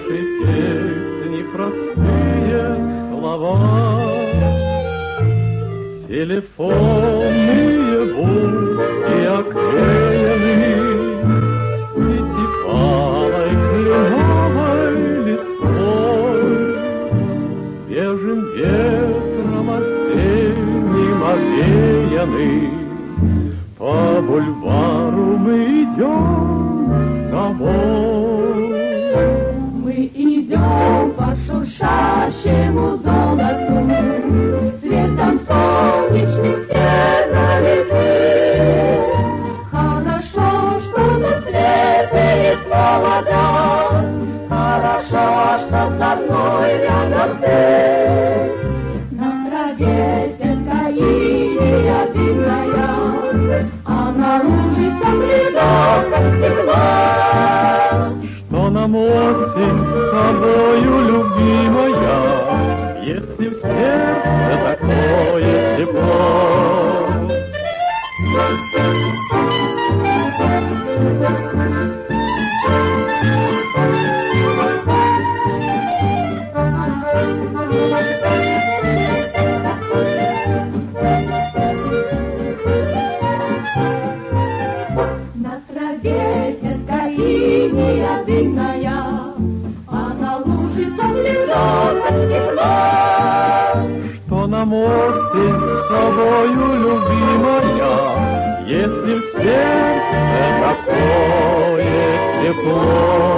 нашей песни простые слова. Телефонные будки оклеены пятипалой кленовой листвой, свежим ветром осенним овеяны. По бульвару мы идем с тобой. Мы идем по шуршащему золоту, светом солнечных северных. Хорошо, что на свете есть молодость, хорошо, что со мной рядом ты. На траве сетка иния дымная, а на лужицах ледок, как стекло. Что нам осень с тобою, любимая, если в сердце такое тепло? На траве сетка иния дымная, а на лужицах ледок, как стекло. Что нам осень с тобою, любимая, если в сердце такое тепло?